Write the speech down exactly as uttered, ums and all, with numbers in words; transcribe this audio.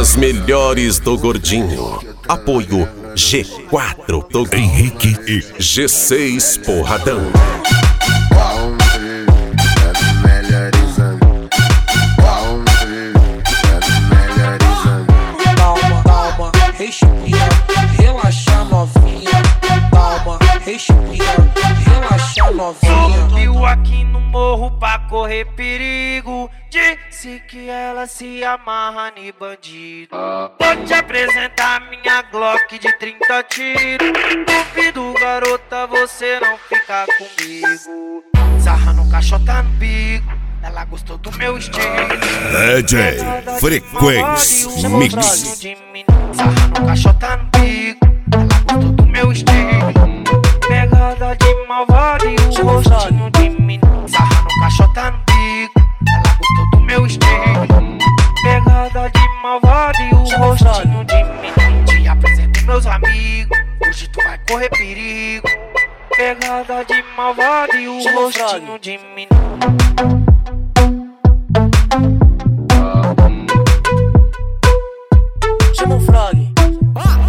As melhores do Gordinho. Apoio G quatro do Henrique e G seis Porradão. Calma, calma, respira, relaxa novinha. Calma, respira, relaxa novinha. Subiu aqui no morro pra correr perigo. Disse que ela se amarra em bandido. Vou te apresentar minha Glock de trinta tiros. Duvido, garota, você não ficar comigo. Sarra no caixota no bico, ela gostou do meu estilo. D J Frequência Mix. Sarra no caixota no bico, ela gostou do meu estilo. Pegada de malvado e o rostinho de menino. Sarra no caixota no bico, ela gostou do meu estilo. Pegada de malvado e o rostinho de menino. Te apresento meus amigos, hoje tu vai correr perigo. Pegada de malvado e o rostinho de menino.